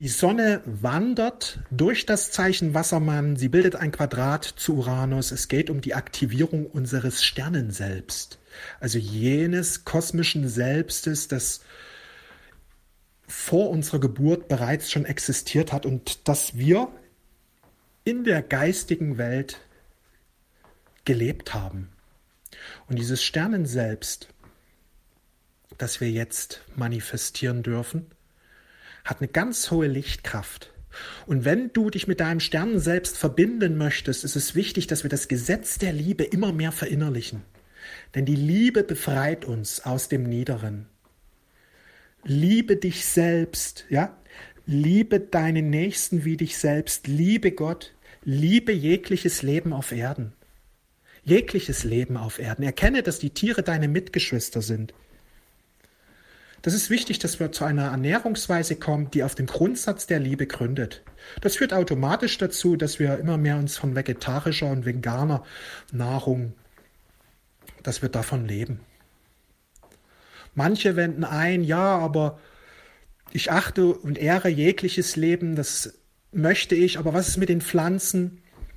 Die Sonne wandert durch das Zeichen Wassermann, sie bildet ein Quadrat zu Uranus. Es geht um die Aktivierung unseres Sternenselbst, also jenes kosmischen Selbstes, das vor unserer Geburt bereits schon existiert hat und das wir in der geistigen Welt gelebt haben. Und dieses Sternenselbst, das wir jetzt manifestieren dürfen, hat eine ganz hohe Lichtkraft. Und wenn du dich mit deinem Sternenselbst verbinden möchtest, ist es wichtig, dass wir das Gesetz der Liebe immer mehr verinnerlichen. Denn die Liebe befreit uns aus dem Niederen. Liebe dich selbst, ja? Liebe deinen Nächsten wie dich selbst. Liebe Gott. Liebe jegliches Leben auf Erden. Jegliches Leben auf Erden. Erkenne, dass die Tiere deine Mitgeschwister sind. Das ist wichtig, dass wir zu einer Ernährungsweise kommen, die auf dem Grundsatz der Liebe gründet. Das führt automatisch dazu, dass wir immer mehr uns von vegetarischer und veganer Nahrung, dass wir davon leben. Manche wenden ein, ja, aber ich achte und ehre jegliches Leben, das möchte ich, aber was ist mit den Pflanzen?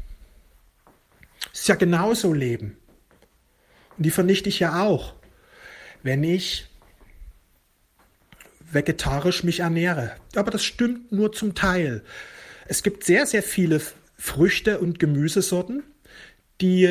Es ist ja genauso Leben. Und die vernichte ich ja auch, wenn ich vegetarisch mich ernähre. Aber das stimmt nur zum Teil. Es gibt sehr, sehr viele Früchte- und Gemüsesorten, die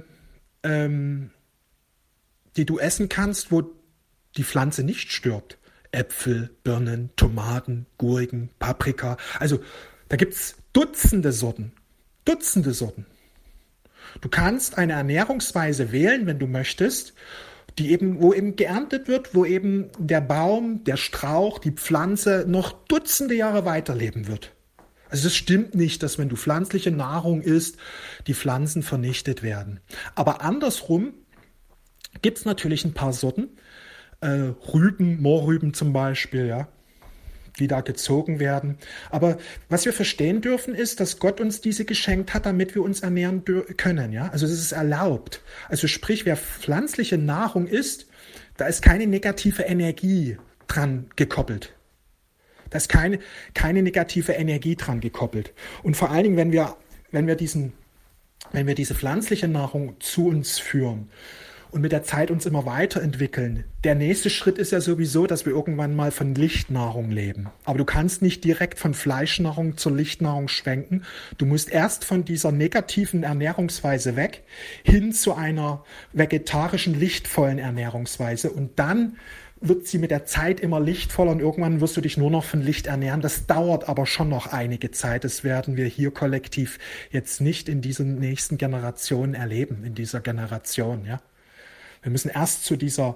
du essen kannst, wo die Pflanze nicht stirbt. Äpfel, Birnen, Tomaten, Gurken, Paprika. Also da gibt es Dutzende Sorten. Dutzende Sorten. Du kannst eine Ernährungsweise wählen, wenn du möchtest, wo eben geerntet wird, wo eben der Baum, der Strauch, die Pflanze noch Dutzende Jahre weiterleben wird. Also es stimmt nicht, dass wenn du pflanzliche Nahrung isst, die Pflanzen vernichtet werden. Aber andersrum gibt es natürlich ein paar Sorten, Rüben, Mohrrüben zum Beispiel, ja, die da gezogen werden. Aber was wir verstehen dürfen, ist, dass Gott uns diese geschenkt hat, damit wir uns ernähren können. Ja? Also es ist erlaubt. Also sprich, wer pflanzliche Nahrung isst, da ist keine negative Energie dran gekoppelt. Da ist keine negative Energie dran gekoppelt. Und vor allen Dingen, wenn wir diese pflanzliche Nahrung zu uns führen und mit der Zeit uns immer weiterentwickeln. Der nächste Schritt ist ja sowieso, dass wir irgendwann mal von Lichtnahrung leben. Aber du kannst nicht direkt von Fleischnahrung zur Lichtnahrung schwenken. Du musst erst von dieser negativen Ernährungsweise weg, hin zu einer vegetarischen, lichtvollen Ernährungsweise. Und dann wird sie mit der Zeit immer lichtvoller und irgendwann wirst du dich nur noch von Licht ernähren. Das dauert aber schon noch einige Zeit. Das werden wir hier kollektiv jetzt nicht in diesen nächsten Generationen erleben, in dieser Generation, ja. Wir müssen erst zu dieser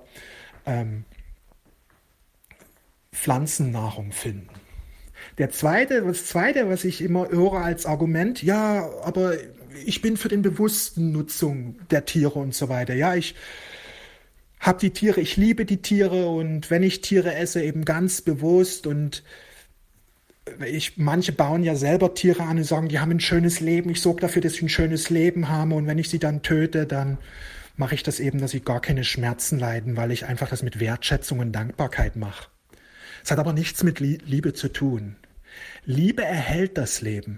Pflanzennahrung finden. Das Zweite, was ich immer höre als Argument, ja, aber ich bin für den bewussten Nutzung der Tiere und so weiter. Ja, ich habe die Tiere, ich liebe die Tiere und wenn ich Tiere esse, eben ganz bewusst und manche bauen ja selber Tiere an und sagen, die haben ein schönes Leben, ich sorge dafür, dass sie ein schönes Leben haben und wenn ich sie dann töte, dann mache ich das eben, dass sie gar keine Schmerzen leiden, weil ich einfach das mit Wertschätzung und Dankbarkeit mache. Es hat aber nichts mit Liebe zu tun. Liebe erhält das Leben.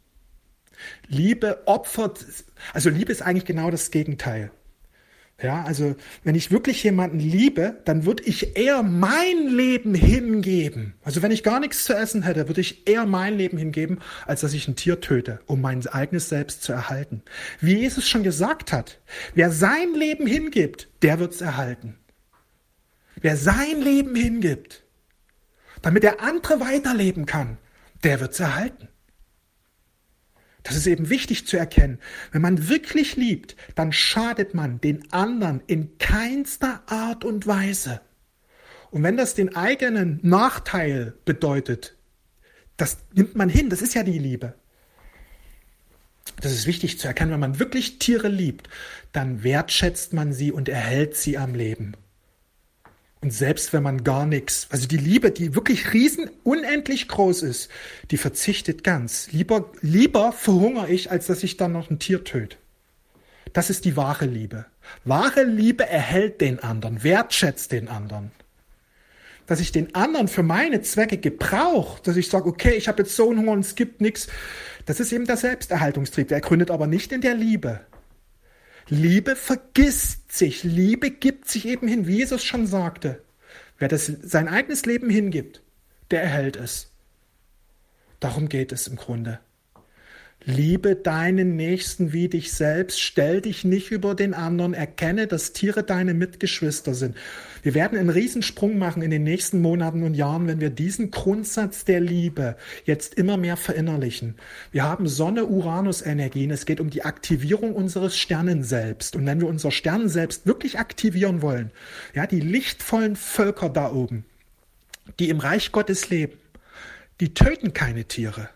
Liebe opfert, also Liebe ist eigentlich genau das Gegenteil. Ja, also wenn ich wirklich jemanden liebe, dann würde ich eher mein Leben hingeben. Also wenn ich gar nichts zu essen hätte, würde ich eher mein Leben hingeben, als dass ich ein Tier töte, um mein eigenes Selbst zu erhalten. Wie Jesus schon gesagt hat, wer sein Leben hingibt, der wird es erhalten. Wer sein Leben hingibt, damit der andere weiterleben kann, der wird es erhalten. Das ist eben wichtig zu erkennen. Wenn man wirklich liebt, dann schadet man den anderen in keinster Art und Weise. Und wenn das den eigenen Nachteil bedeutet, das nimmt man hin, das ist ja die Liebe. Das ist wichtig zu erkennen, wenn man wirklich Tiere liebt, dann wertschätzt man sie und erhält sie am Leben. Und selbst wenn man gar nichts, also die Liebe, die wirklich unendlich groß ist, die verzichtet ganz. Lieber verhungere ich, als dass ich dann noch ein Tier töte. Das ist die wahre Liebe. Wahre Liebe erhält den anderen, wertschätzt den anderen. dass ich den anderen für meine Zwecke gebrauche, dass ich sage, okay, ich habe jetzt so einen Hunger und es gibt nichts, das ist eben der Selbsterhaltungstrieb. Der gründet aber nicht in der Liebe. Liebe vergisst sich, Liebe gibt sich eben hin, wie Jesus schon sagte. Wer sein eigenes Leben hingibt, der erhält es. Darum geht es im Grunde. Liebe deinen Nächsten wie dich selbst, stell dich nicht über den anderen, erkenne, dass Tiere deine Mitgeschwister sind. Wir werden einen Riesensprung machen in den nächsten Monaten und Jahren, wenn wir diesen Grundsatz der Liebe jetzt immer mehr verinnerlichen. Wir haben Sonne-Uranus-Energien, es geht um die Aktivierung unseres Sternenselbst. Und wenn wir unser Sternenselbst wirklich aktivieren wollen, ja, die lichtvollen Völker da oben, die im Reich Gottes leben, die töten keine Tiere.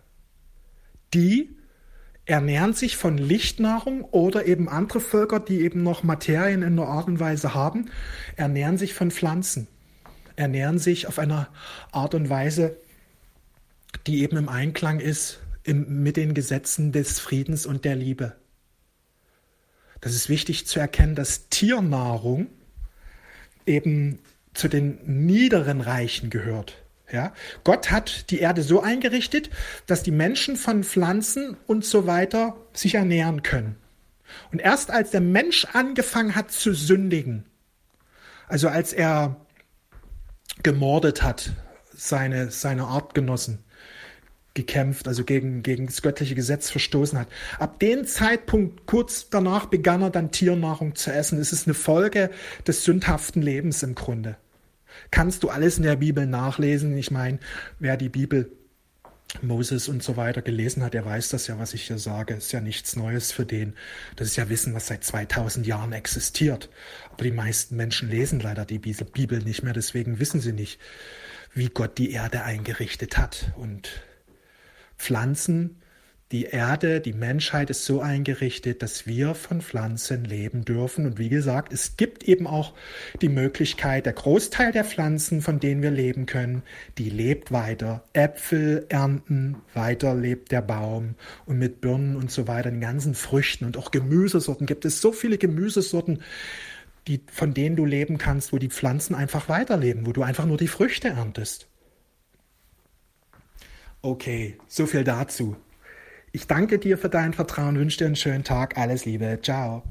Die ernähren sich von Lichtnahrung oder eben andere Völker, die eben noch Materien in einer Art und Weise haben, ernähren sich von Pflanzen, ernähren sich auf eine Art und Weise, die eben im Einklang ist mit den Gesetzen des Friedens und der Liebe. Das ist wichtig zu erkennen, dass Tiernahrung eben zu den niederen Reichen gehört. Ja, Gott hat die Erde so eingerichtet, dass die Menschen von Pflanzen und so weiter sich ernähren können. Und erst als der Mensch angefangen hat zu sündigen, also als er gemordet hat, seine Artgenossen gekämpft, also gegen das göttliche Gesetz verstoßen hat, ab dem Zeitpunkt, kurz danach, begann er dann Tiernahrung zu essen. Es ist eine Folge des sündhaften Lebens im Grunde. Kannst du alles in der Bibel nachlesen. Ich meine, wer die Bibel, Moses und so weiter gelesen hat, der weiß das ja, was ich hier sage. Ist ja nichts Neues für den. Das ist ja Wissen, was seit 2000 Jahren existiert. Aber die meisten Menschen lesen leider die Bibel nicht mehr. Deswegen wissen sie nicht, wie Gott die Erde eingerichtet hat. Und Pflanzen, die Erde, die Menschheit ist so eingerichtet, dass wir von Pflanzen leben dürfen. Und wie gesagt, es gibt eben auch die Möglichkeit, der Großteil der Pflanzen, von denen wir leben können, die lebt weiter. Äpfel ernten, weiter lebt der Baum. Und mit Birnen und so weiter, den ganzen Früchten und auch Gemüsesorten gibt es so viele Gemüsesorten, von denen du leben kannst, wo die Pflanzen einfach weiterleben, wo du einfach nur die Früchte erntest. Okay, so viel dazu. Ich danke dir für dein Vertrauen, wünsche dir einen schönen Tag, alles Liebe, ciao.